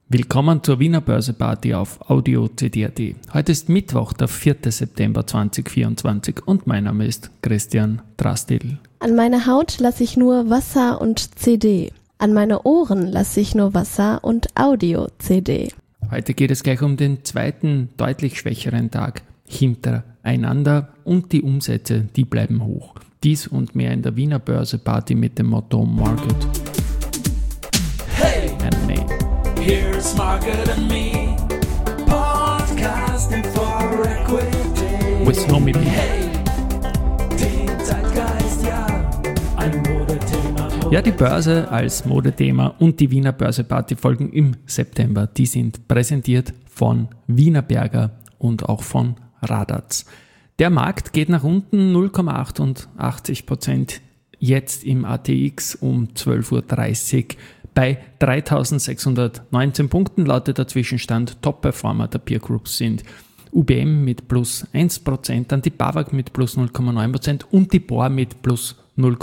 Willkommen zur Wiener Börse-Party auf Audio CD.at. Heute ist Mittwoch, der 4. September 2024 und mein Name ist Christian Drastil. An meine Haut lasse ich nur Wasser und CD. An meine Ohren lasse ich nur Wasser und Audio-CD. Heute geht es gleich um den zweiten, deutlich schwächeren Tag hintereinander und die Umsätze, die bleiben hoch. Dies und mehr in der Wiener Börse-Party mit dem Motto Market and Me. Here's Market and Me, podcasting for equity. With Snowy B. Hey, den Zeitgeist, ja, ein Modethema. Ja, die Börse als Modethema und die Wiener Börse-Party folgen im September. Die sind präsentiert von Wienerberger und auch von Radatz. Der Markt geht nach unten 0,88% jetzt im ATX um 12.30 Uhr. Bei 3.619 Punkten lautet der Zwischenstand. Top-Performer der Peer Groups sind UBM mit plus 1%, dann die BAWAG mit plus 0,9% und die BOR mit plus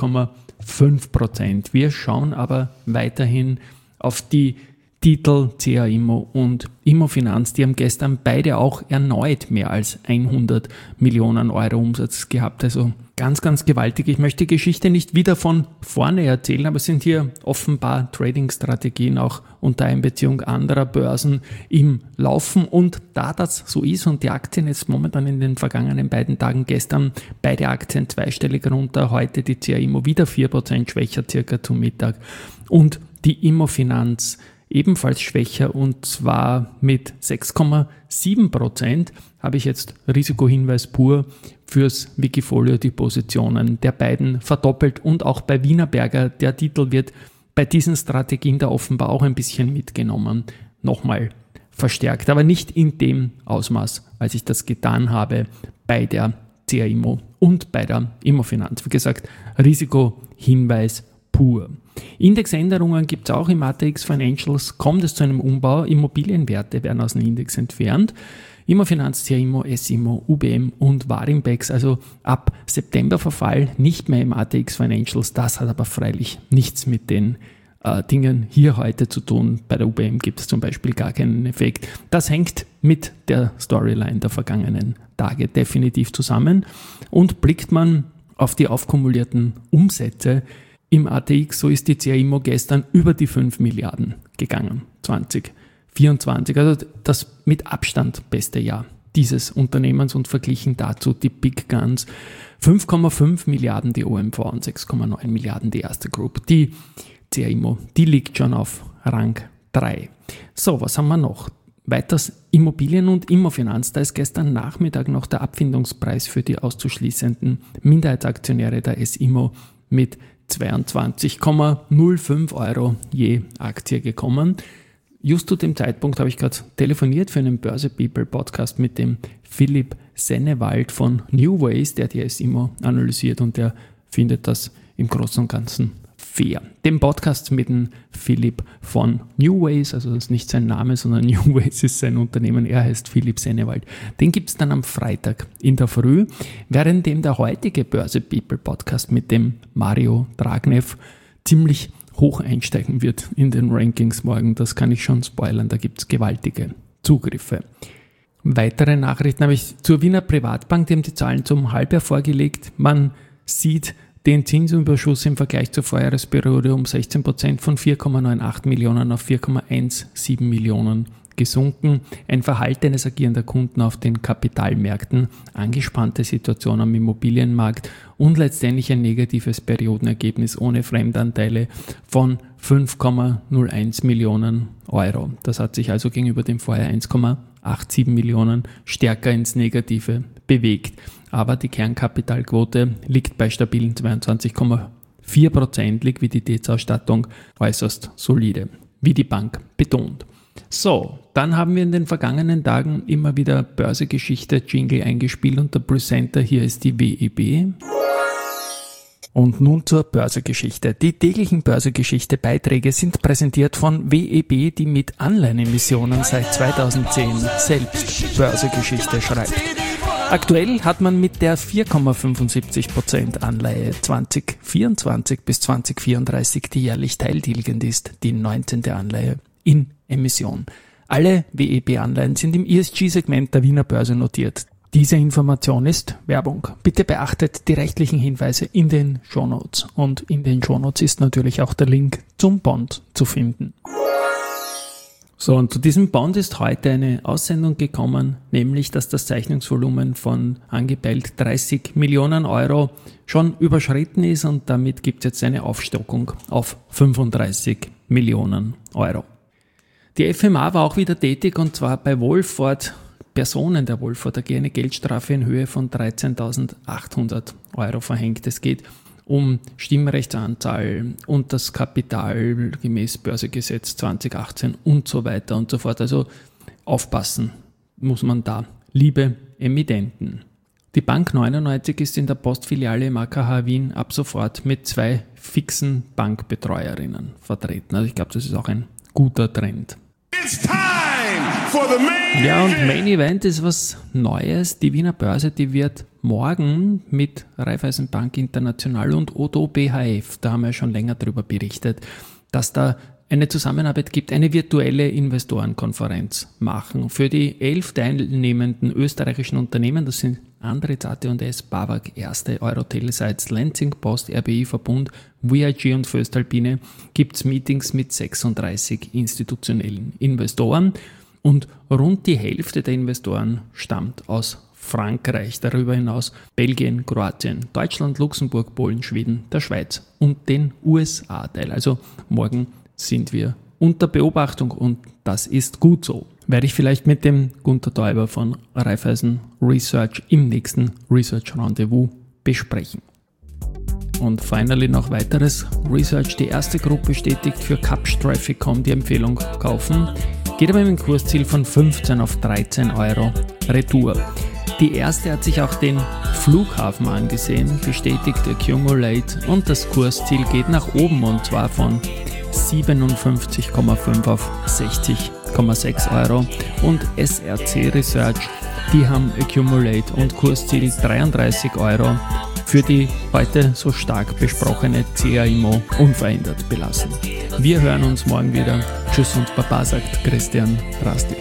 0,5%. Wir schauen aber weiterhin auf die Titel CA Immo und Immofinanz. Die haben gestern beide auch erneut mehr als 100 Millionen Euro Umsatz gehabt. Also ganz, ganz gewaltig. Ich möchte die Geschichte nicht wieder von vorne erzählen, aber es sind hier offenbar Trading-Strategien auch unter Einbeziehung anderer Börsen im Laufen. Und da das so ist und die Aktien jetzt momentan in den vergangenen beiden Tagen, gestern beide Aktien zweistellig runter, heute die CA Immo wieder 4% schwächer circa zum Mittag und die Immofinanz ebenfalls schwächer und zwar mit 6,7%, habe ich jetzt Risikohinweis pur fürs Wikifolio die Positionen der beiden verdoppelt und auch bei Wienerberger, der Titel wird bei diesen Strategien da offenbar auch ein bisschen mitgenommen, nochmal verstärkt, aber nicht in dem Ausmaß, als ich das getan habe bei der CA Immo und bei der Immofinanz. Wie gesagt, Risikohinweis pur. Indexänderungen gibt es auch im ATX Financials, kommt es zu einem Umbau, Immobilienwerte werden aus dem Index entfernt, Immofinanz, CA Immo, S-Immo, UBM und Warimbex, also ab September Verfall nicht mehr im ATX Financials, das hat aber freilich nichts mit den Dingen hier heute zu tun. Bei der UBM gibt es zum Beispiel gar keinen Effekt. Das hängt mit der Storyline der vergangenen Tage definitiv zusammen und blickt man auf die aufkumulierten Umsätze im ATX, so ist die CA Immo gestern über die 5 Milliarden gegangen, 2024. Also das mit Abstand beste Jahr dieses Unternehmens und verglichen dazu die Big Guns. 5,5 Milliarden die OMV und 6,9 Milliarden die erste Group. Die CA Immo, die liegt schon auf Rang 3. So, was haben wir noch? Weiters Immobilien und Immofinanz. Da ist gestern Nachmittag noch der Abfindungspreis für die auszuschließenden Minderheitsaktionäre der S-Immo mit 22,05 Euro je Aktie gekommen. Just zu dem Zeitpunkt habe ich gerade telefoniert für einen Börse People Podcast mit dem Philipp Sennewald von New Ways, der die S-Immo analysiert und der findet das im Großen und Ganzen fair. Den Podcast mit dem Philipp von New Ways, also das ist nicht sein Name, sondern New Ways ist sein Unternehmen, er heißt Philipp Sennewald. Den gibt es dann am Freitag in der Früh, währenddem der heutige Börse People Podcast mit dem Mario Dragnev ziemlich hoch einsteigen wird in den Rankings morgen. Das kann ich schon spoilern, da gibt es gewaltige Zugriffe. Weitere Nachrichten habe ich zur Wiener Privatbank, die haben die Zahlen zum Halbjahr vorgelegt. Man sieht den Zinsüberschuss im Vergleich zur Vorjahresperiode um 16% von 4,98 Millionen auf 4,17 Millionen gesunken. Ein verhaltenes Agieren der Kunden auf den Kapitalmärkten, angespannte Situation am Immobilienmarkt und letztendlich ein negatives Periodenergebnis ohne Fremdanteile von 5,01 Millionen Euro. Das hat sich also gegenüber dem vorher 1,87 Millionen stärker ins Negative bewegt. Aber die Kernkapitalquote liegt bei stabilen 22,4%, Liquiditätsausstattung äußerst solide, wie die Bank betont. So, dann haben wir in den vergangenen Tagen immer wieder Börsegeschichte, Jingle eingespielt und der Presenter hier ist die WEB. Und nun zur Börsegeschichte. Die täglichen Börsegeschichte-Beiträge sind präsentiert von WEB, die mit Anleihenemissionen seit 2010 selbst Börsegeschichte schreibt. Aktuell hat man mit der 4,75% Anleihe 2024 bis 2034, die jährlich teiltilgend ist, die 19. Anleihe in Emission. Alle WEB-Anleihen sind im ESG-Segment der Wiener Börse notiert. Diese Information ist Werbung. Bitte beachtet die rechtlichen Hinweise in den Shownotes. Und in den Shownotes ist natürlich auch der Link zum Bond zu finden. So, und zu diesem Bond ist heute eine Aussendung gekommen, nämlich, dass das Zeichnungsvolumen von angepeilt 30 Millionen Euro schon überschritten ist und damit gibt es jetzt eine Aufstockung auf 35 Millionen Euro. Die FMA war auch wieder tätig und zwar bei Wohlfahrt, Personen der Wohlfahrt AG, eine Geldstrafe in Höhe von 13.800 Euro verhängt. Es geht um Stimmrechtsanzahl und das Kapital gemäß Börsegesetz 2018 und so weiter und so fort. Also aufpassen muss man da, liebe Emittenten. Die Bank 99 ist in der Postfiliale im AKH Wien ab sofort mit 2 fixen Bankbetreuerinnen vertreten. Also ich glaube, das ist auch ein guter Trend. It's time for the main Ja, und Main Event ist was Neues. Die Wiener Börse, die wird morgen mit Raiffeisenbank International und ODO BHF, da haben wir schon länger darüber berichtet, dass da eine Zusammenarbeit gibt, eine virtuelle Investorenkonferenz machen. Für die 11 teilnehmenden österreichischen Unternehmen, das sind Andritz, AT&S, BAWAG, Erste, Eurotelesites, Lenzing, Post, RBI, Verbund, VIG und Voestalpine, gibt es Meetings mit 36 institutionellen Investoren und rund die Hälfte der Investoren stammt aus Frankreich, darüber hinaus Belgien, Kroatien, Deutschland, Luxemburg, Polen, Schweden, der Schweiz und den USA-Teil. Also morgen sind wir unter Beobachtung und das ist gut so. Werde ich vielleicht mit dem Gunter Täuber von Raiffeisen Research im nächsten Research Rendezvous besprechen. Und finally noch weiteres Research. Die erste Gruppe bestätigt für Capstraffic.com die Empfehlung kaufen. Geht aber mit einem Kursziel von 15 auf 13 Euro Retour. Die erste hat sich auch den Flughafen angesehen, bestätigt Accumulate und das Kursziel geht nach oben und zwar von 57,5 auf 60,6 Euro und SRC Research, die haben Accumulate und Kursziel 33 Euro für die heute so stark besprochene CA Immo unverändert belassen. Wir hören uns morgen wieder. Tschüss und Baba, sagt Christian Drastil.